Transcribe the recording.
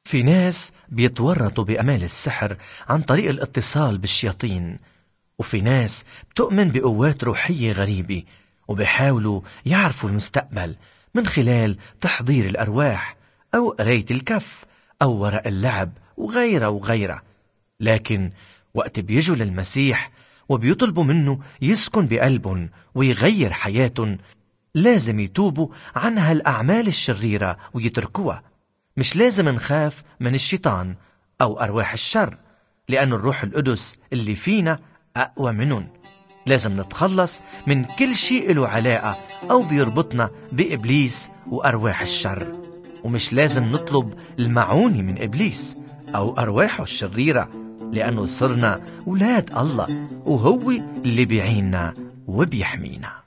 في ناس بيتورطوا بأمال السحر عن طريق الاتصال بالشياطين، وفي ناس بتؤمن بقوات روحية غريبة وبيحاولوا يعرفوا المستقبل من خلال تحضير الأرواح أو قراية الكف أو ورق اللعب وغيرها. لكن وقت بيجوا للمسيح وبيطلبوا منه يسكن بقلبهم ويغير حياتهم، لازم يتوبوا عن هالأعمال الشريرة ويتركوها. مش لازم نخاف من الشيطان أو أرواح الشر، لأن الروح القدس اللي فينا أقوى منهم. لازم نتخلص من كل شيء له علاقة أو بيربطنا بإبليس وأرواح الشر، ومش لازم نطلب المعونة من إبليس أو أرواحه الشريرة، لأنه صرنا أولاد الله وهو اللي بيعيننا وبيحمينا.